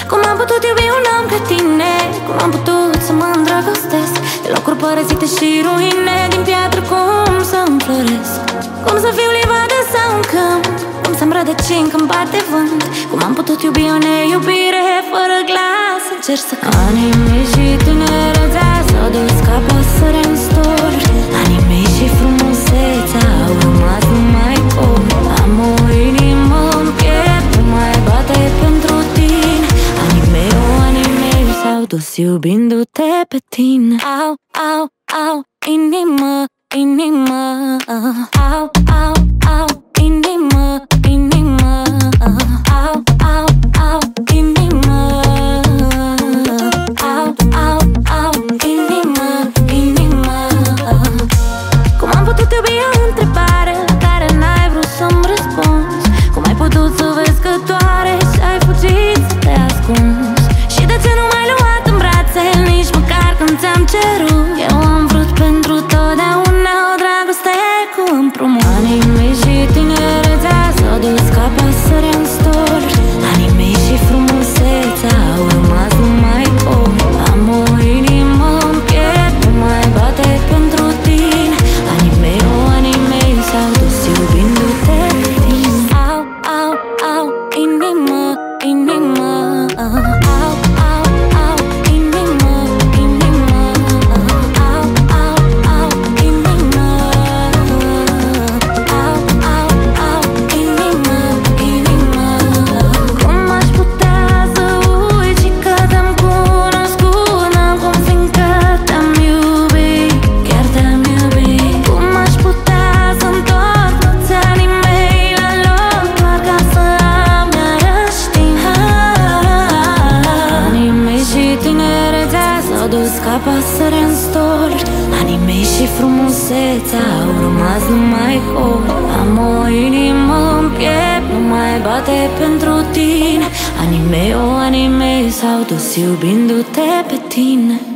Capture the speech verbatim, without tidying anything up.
Cum am putut iubi un om ca tine? Cum am putut să mă îndrăgostesc de locuri părăsite și ruine din piatră? Cum să înfloresc? Cum să fiu livadă sau un câmp? Cum să-mi rădăcini când bate vânt? Cum am putut iubi o neiubire fără glas? Încerc să cânt. Anii mei și tinerețea s-au dus ca păsări în stoluri. Anii mei și frumusețea au rămas numai ori. Am o inimă în piept, nu mai bate pentru tine. Anii mei, o anii mei s-au dus iubindu-te pe tine. Au, au, au, inimă, inimă. Au, au, au, inimă, inimă. Au, au, au, inimă. Au, au, au, inimă, inimă. Cum am putut iubi o întrebare la care n-ai vrut să-mi răspunzi? Cum ai putut să vezi că doare și ai fugit să te ascunzi? Și de ce nu m-ai luat în brațe nici măcar când ți-am cerut? Eu am vrut pentru totdeauna o dragoste cu împrumut. Anii mei și tinerețea s-au dus ca păsări în stoluri. Anii mei și frumusețea au rămas numai ori. Am o inimă în piept, nu mai bate pentru tine. Anii mei, o anii mei s-au dus iubindu-te pe tine. Au, au, au, inimă, inimă. Au, au, au, inimă, inimă. Au, au, au, inimă. Au, au, au, inimă, inimă. Cum aș putea să uit și că te-am cunoscut? N-am cum, fiindcă te-am iubit, chiar te-am iubit. Cum aș putea să întorc toți anii mei la loc doar ca să am iarăși tine? Anii mei și tinerețea s-au dus ca păsări în stoluri. Anii mei și frumusețea au rămas numai ori. Am o inimă în piept, nu mai bate pentru tine. Anii mei, o anii mei s-au dus iubindu-te pe tine.